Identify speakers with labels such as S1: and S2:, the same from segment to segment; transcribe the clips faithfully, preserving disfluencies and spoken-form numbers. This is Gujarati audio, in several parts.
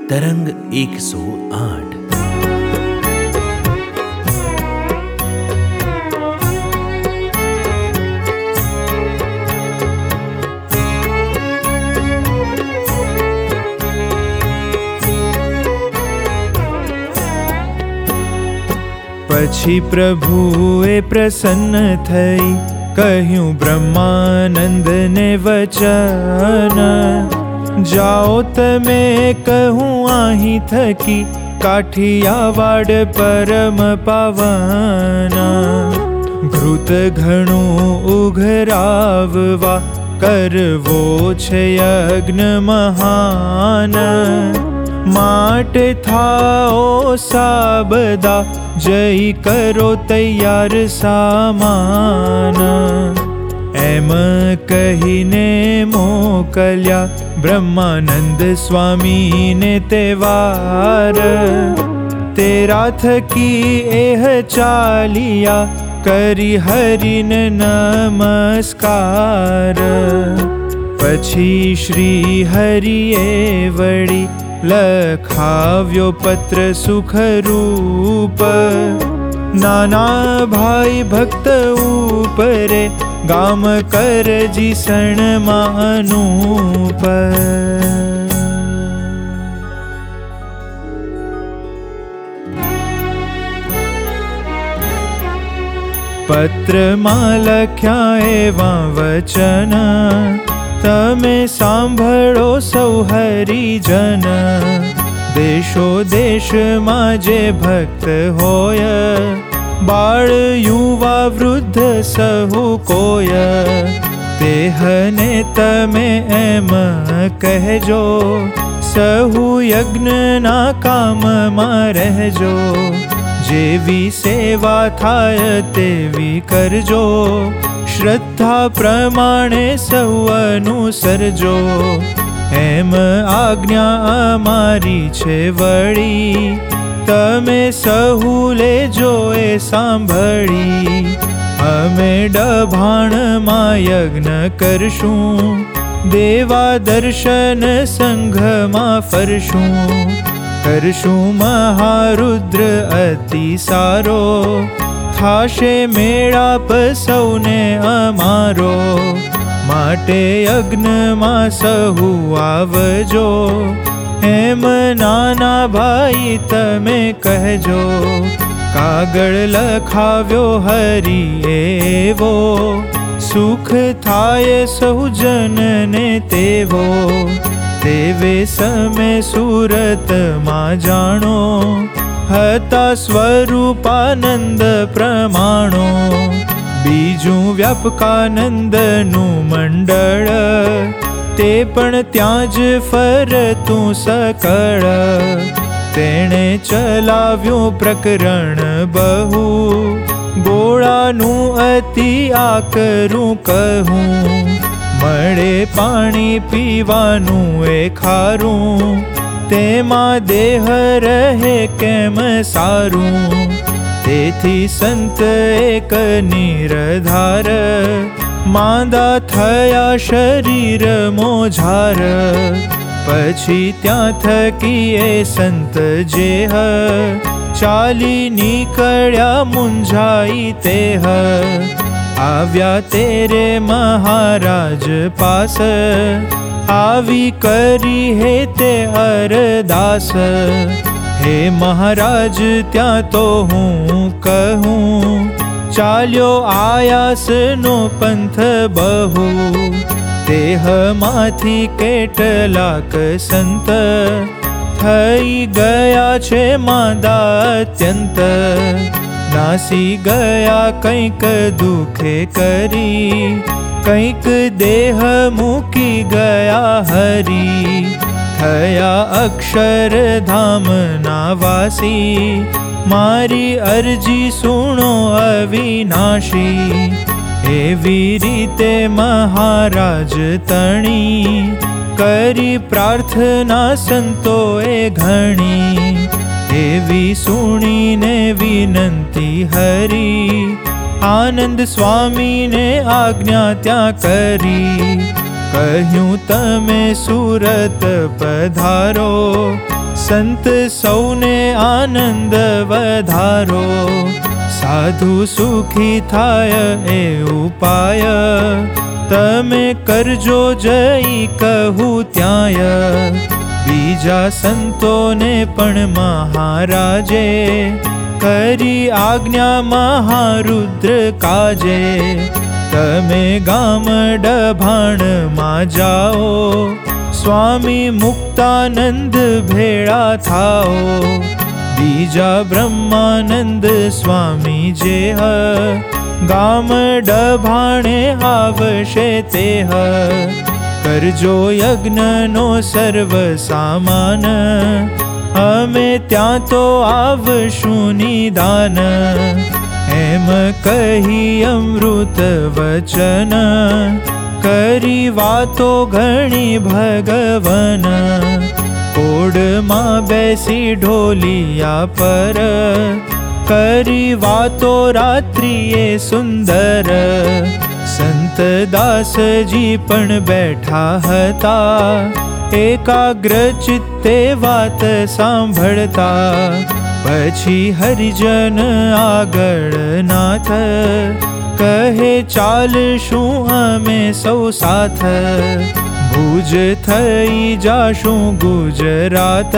S1: તરંગ એકસો આઠ.
S2: પછી પ્રભુએ પ્રસન્ન થઈ કહ્યું બ્રહ્માનંદને વચન, જાઓ તમે કહું અહીં થકી કાઠિયાવાડ પરમ પાવન. ઘૃત ઘણું ઉઘરાવવા કરવો છે યજ્ઞ મહાન. માટે થાઓ સાબદા જય કરો તૈયાર સામાન. એમ કહીને મોકલ્યા બ્રહ્માનંદ સ્વામીને તે વાર. તેરા થકી એહ ચાલિયા કરી હરિને નમસ્કાર. પછી શ્રી હરિએ વળી લખાવ્યો પત્ર સુખરૂપ, નાના ભાઈ ભક્ત ઉપરે ગામ કરજી સણમાં અનુપ. પત્રમાં લખ્યા એવા વચન, તમે સાંભળો સૌ હરિજન. દેશો દેશમાં જે ભક્ત હોય, બાળ યુવા વૃદ્ધ સહુ કોય. તેહને તમે એમ કહેજો, સહુ યજ્ઞના કામમાં રહેજો. જેવી સેવા થાય તેવી કરજો, શ્રદ્ધા પ્રમાણે સૌ અનુસરજો. એમ આજ્ઞા અમારી છે વળી, તમે સહુ લેજો એ સાંભળી. અમે ડભાણમાં યજ્ઞ કરશું, દેવા દર્શન સંઘમાં ફરશું. કરશું મહારુદ્ર અતિ સારો, થાશે મેળાપ સૌને અમારો. માટે યજ્ઞમાં સહુ આવજો, એમ નાના ભાઈ તમે કહેજો. કાગળ લખાવ્યો હરિ એવો, સુખ થાય સહુ જનને તેવો. તેવે સમે સુરતમાં જાણો, હતા સ્વરૂપાનંદ પ્રમાણો. બીજું વ્યાપકાનંદનું મંડળ, તે પણ ત્યાં જ ફરતું સકળ. તેણે ચલાવ્યું પ્રકરણ બહુ, ગોળાનું અતિ આકરું કહું. મળે પાણી પીવાનું એ ખારું, તેમાં દેહ રહે કેમ સારું. તેથી સંત એક નિરધાર, માંદા થયા શરીર મોઝાર. પછી ત્યાં થકી એ સંત જેહ, ચાલી નીકળ્યા મુંઝાઈ તેહ. આવ્યા તેરે મહારાજ પાસ, આવી કરી હે તે અરદાસ. હે મહારાજ ત્યાં તો હું કહું, ચાલ્યો આયાસનો પંથ બહુ. દેહમાંથી કેટલાક સંત, થઈ ગયા છે માંદા અત્યંત. નાસી ગયા કંઈક દુઃખે કરી, કંઈક દેહ મૂકી ગયા હરી. થયા અક્ષરધામના વાસી, મારી અરજી સુણો અવિનાશી. એવી રીતે મહારાજ તણી, કરી પ્રાર્થના સંતોએ ઘણી. એવી સુણીને વિનંતી હરી, આનંદ સ્વામીને આજ્ઞા ત્યાં કરી. કહ્યું તમે સુરત પધારો, સંત સૌને આનંદ વધારો. સાધુ સુખી થાય એ ઉપાય, તમે કરજો જઈ કહું ત્યાંય. બીજા સંતોને પણ મહારાજે કરી આજ્ઞા મહારુદ્ર કાજે. તમે ગામ ડભાણમાં જાઓ, સ્વામી મુક્તાનંદ ભેળા થાઓ. બીજા બ્રહ્માનંદ સ્વામી જે હ, ગામ ડભાણે આવશે તે હ. કરજો યજ્ઞનો સર્વ સામાન, અમે ત્યાં તો આવશું નિદાન. એમ કહી અમૃત વચન, કરી વાતો ઘણી ભગવન. કોડમાં બેસી ઢોલિયા પર, કરી વાતો રાત્રિએ સુંદર. સંત દાસજી પણ બેઠા હતા, એકાગ્ર ચિત્તે વાત સાંભળતા. પછી હરિજન આગળ નાથ, કહે ચાલશું અમે સૌ સાથ. ભુજ થઈ જાશું ગુજરાત,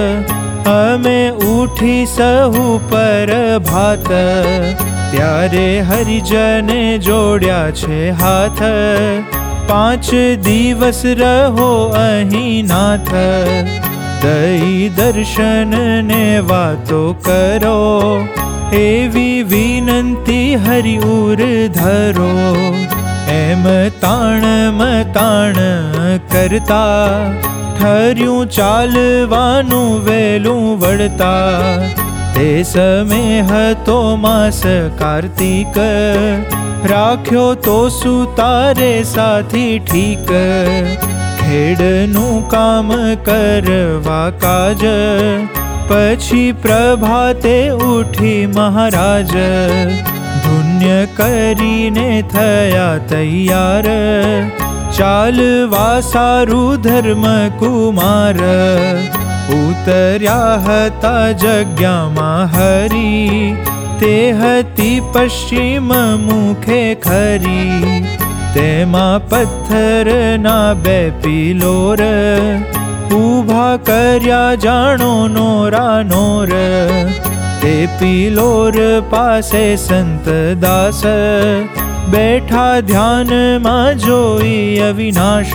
S2: અમે ઉઠી સહુ પર ભાત. ત્યારે હરિજને જોડ્યા છે હાથ, પાંચ દિવસ રહો અહીં નાથ. દઈ દર્શન ને વાતો કરો, એવી વિનંતી હરિ ઉર ધરો. એમ તાણ મતાણ કરતા, ઠર્યું ચાલવાનું વેલું વળતા. તે સમય હતો માસ કાર્તિક, રાખ્યો તો સુતારે સાથી ઠીક. ખેડનું કામ કરવા કાજ, પછી પ્રભાતે ઉઠી મહારાજ. ધુન્ય કરીને થયા તૈયાર, ચાલવા સારું ધર્મ કુમાર. ઉતર્યા હતા જગ્યામાં હરી, તે હતી પશ્ચિમ મુખે ખરી. તેમાં પથ્થરના બે પિલોર, ઊભા કર્યા જાણો નોરા નોર. તે પિલોર પાસે સંત દાસ, બેઠા ધ્યાનમાં જોઈ અવિનાશ.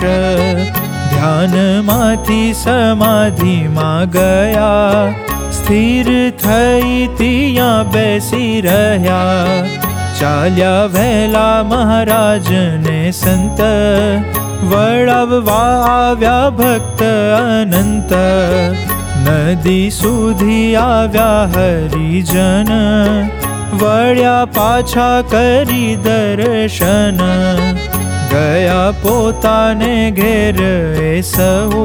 S2: ધ્યાનમાંથી સમાધિમાં ગયા, સ્થિર થઈ ત્યાં બેસી રહ્યા. ચાલ્યા વહેલા મહારાજને સંત, વળાવવા આવ્યા ભક્ત અનંત. નદી સુધી આવ્યા હરિજન, વળ્યા પાછા કરી દર્શન. ગયા પોતાને ઘેર એ સહુ,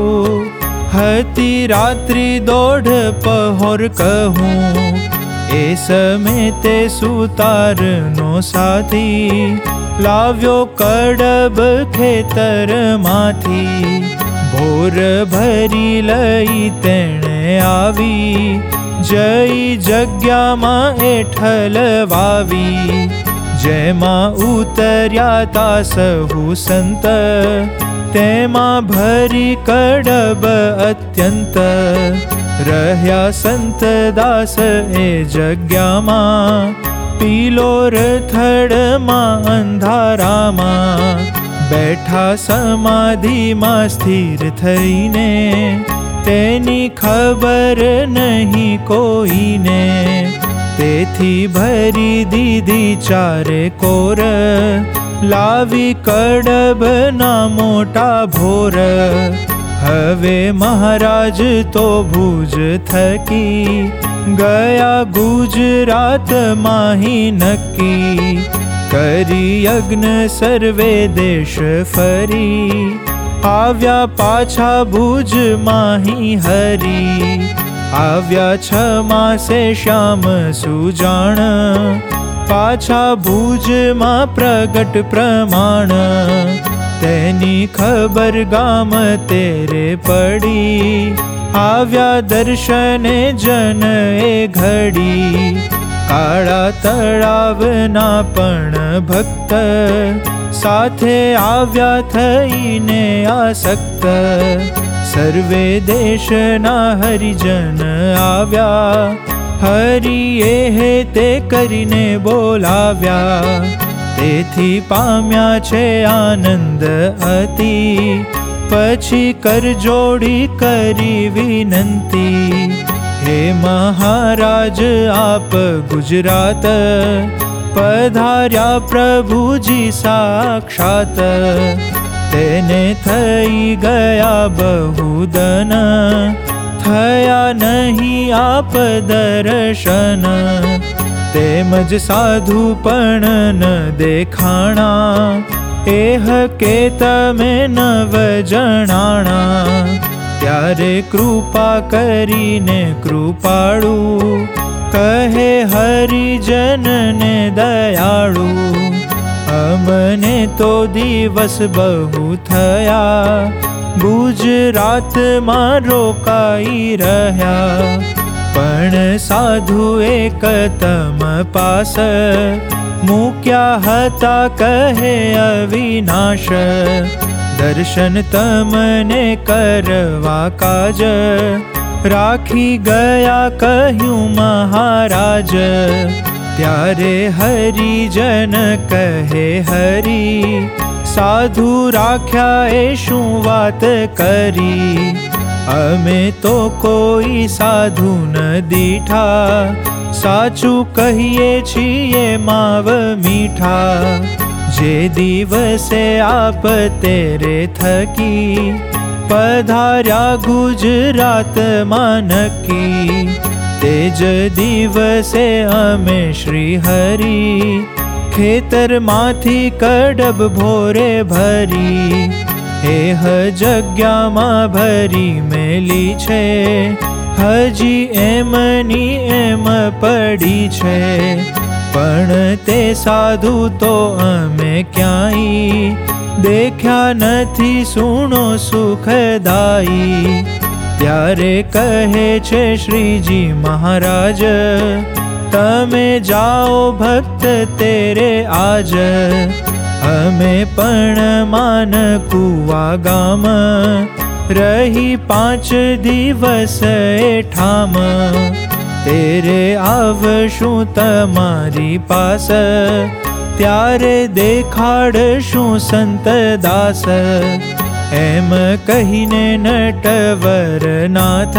S2: હતી રાત્રિ દોઢ પહોર કહું. એ સમય તે સુતારનો સાથી, લાવ્યો કડબ ખેતરમાંથી. ભોર ભરી લઈ તેણે આવી, જઈ જગ્યામાં એઠલ વાવી. જેમાં ઉતર્યા તા સહુ સંત, તેમાં ભરી કડબ અત્યંત. રહ્યા સંત દાસ એ જગ્યામાં, પિલોર થડમાં અંધારામાં. બેઠા સમાધિમાં સ્થિર થઈને, તેની ખબર નહીં કોઈને. તેથી ભરી દીધી ચારે કોર, લાવી કડબના મોટા ભોર. હવે મહારાજ તો ભુજ થકી, ગયા ગુજરાતમાં હિ નક્કી. કરી યજ્ઞ સર્વે દેશ ફરી, આવ્યા પાછા ભુજમાં હિ હરી. આવ્યા છ માસે શ્યામ સુજાણ, પાછા ભુજમાં પ્રગટ પ્રમાણ. તેની ખબર ગામ તેરે પડી, આવ્યા દર્શને જન એ ઘડી. કાળા તળાવના પણ ભક્ત સાથે આવ્યા થઈને આસક્ત. સર્વે દેશના હરિજન આવ્યા, હરિએ હે તે કરીને બોલાવ્યા. તેથી પામ્યા છે આનંદ અતિ, પછી કરજોડી કરી વિનંતી. હે મહારાજ આપ ગુજરાત, પધાર્યા પ્રભુજી સાક્ષાત. તેને થઈ ગયા બહુદન, થયા નહીં આપ દર્શન. તેમજ સાધુ પણ ન દેખાણા, એહ કે તમે નવ જણાણા. ત્યારે કૃપા કરીને કૃપાળુ, કહે હરિજનને દયાળુ. અમને તો દિવસ બહુ થયા, ગુજરાતમાં રોકાઈ રહ્યા. પણ સાધુ એક તમ પાસ, મૂક્યા હતા કહે અવિનાશ. દર્શન તમને કરવા કાજ, રાખી ગયા કહ્યું મહારાજ. ત્યારે હરિજન કહે હરી, સાધુ રાખ્યા એ શું વાત કરી. અમે તો કોઈ સાધુ ન દીઠા, સાચું કહીએ છીએ માવ મીઠા. જે દિવસે આપ તેરે થકી, પધાર્યા ગુજરાતમાં નક્કી. તે જ દિવસે અમે શ્રી હરિ, ખેતરમાંથી કડબ ભોરે ભરી. એહ જગ્યામાં ભરી મેલી છે, હજી એમની એમ પડી છે. પણ તે સાધુ તો અમે ક્યાંય દેખ્યા નથી, સુણો સુખદાયી. ત્યારે કહે છે શ્રીજી મહારાજ, તમે જાઓ ભક્ત તેરે આજ. અમે પણ માન કુવા ગામ, રહી પાંચ દિવસ એઠામ. તેરે આવશું તમારી પાસ, ત્યારે દેખાડશું સંત દાસ. એમ કહીને નટવર નાથ,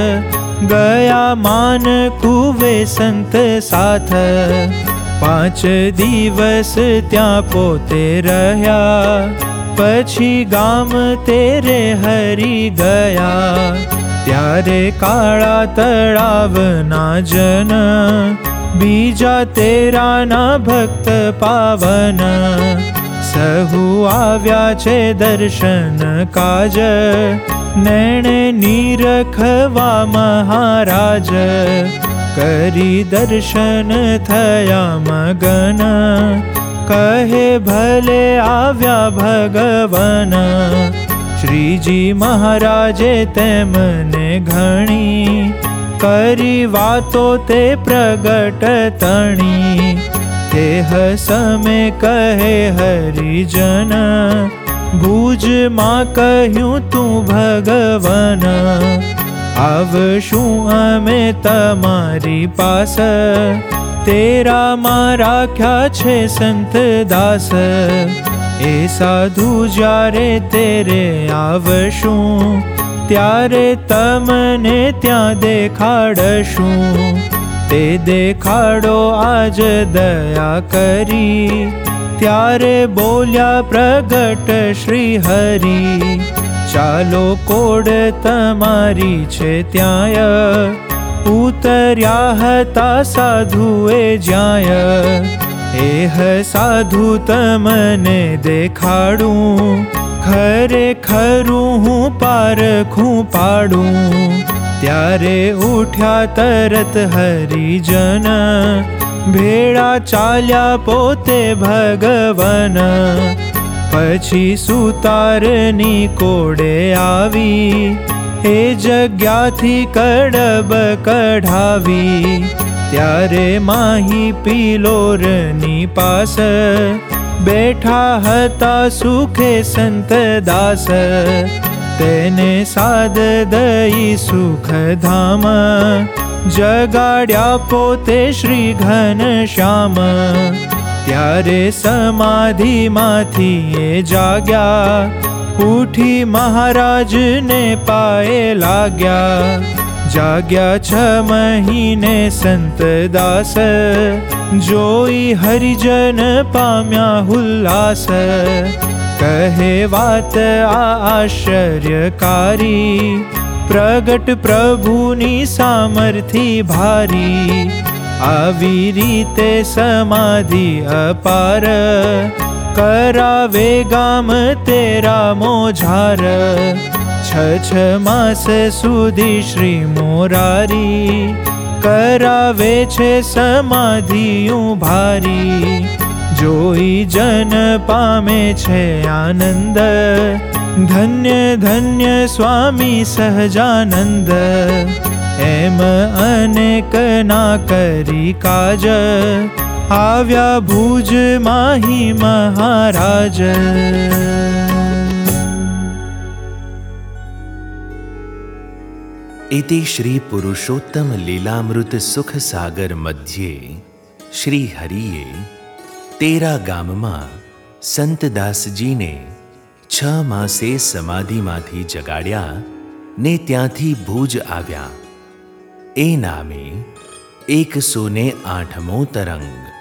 S2: ગયા માન કુવે સંત સાથ. પાંચ દિવસ ત્યાં પોતે રહ્યા, પછી ગામ તેરે હરી ગયા. ત્યારે કાળા તળાવના જન, બીજા તેરાના ભક્ત પાવન. સહુ આવ્યા છે દર્શન કાજ, નેણે નીરખવા મહારાજ. કરી દર્શન થયા મગન, કહે ભલે આવ્યા ભગવન. શ્રીજી મહારાજે તેમને ઘણી, કરી વાતો તે પ્રગટ તણી. તેહ સમે કહે હરિજન, ભુજમાં કહ્યું તું ભગવન. આવશું અમે તમારી પાસ, તેરામાં રાખ્યા છે સંત દાસ. એ સાધુ જ્યારે તેરે આવશું, ત્યારે તમને ત્યાં દેખાડશું. તે દેખાડો આજ દયા કરી, ત્યારે બોલ્યા પ્રગટ શ્રી હરિ. ચાલો કોડ તમારી છે ત્યાંય, ઉતર્યા હતા સાધુએ જ્યાંય. એહ સાધુ તમને દેખાડું, ખરેખરું હું પારખું પાડું. ત્યારે ઉઠ્યા તરત હરિજન, ભેળા ચાલ્યા પોતે ભગવન. પછી સુતારની કોડે આવી, એ જગ્યાથી કડબ કઢાવી. ત્યારે માહી પિલોરની પાસ, બેઠા હતા સુખે સંત દાસ. તેને સાદ દઈ સુખધામ, જગાડ્યા પોતે શ્રી ઘનશ્યામ. ત્યારે સમાધિમાંથી એ જાગ્યા, ઉઠી મહારાજને પાયે લાગ્યા. જાગ્યા છ મહિને સંત દાસ, જોઈ હરિજન પામ્યા હુલ્લાસ. કહે વાત આ આશ્ચર્યકારી, પ્રગટ પ્રભુની સામર્થિ ભારી. આવી રીતે સમાધિ અપાર, કરાવે ગામ તેરા મોઝાર. છ છ માસ સુધી શ્રી મોરારી, કરાવે છે સમાધિયું ભારી. જોઈ જન પામે છે આનંદ, ધન્ય ધન્ય સ્વામી સહજાનંદ. એમ અનેક ના કરી કાજ, આવ્યા ભુજ માહી મહારાજ.
S1: इति श्री पुरुषोत्तम लीलामृत सुख सागर मध्ये श्री हरिये तेरा गामમાં સંતદાસજીને છ માસે સમાધિમાંથી જગાડ્યા ને ત્યાંથી ભુજ આવ્યા. એ નામે એકસો ને આઠમો તરંગ.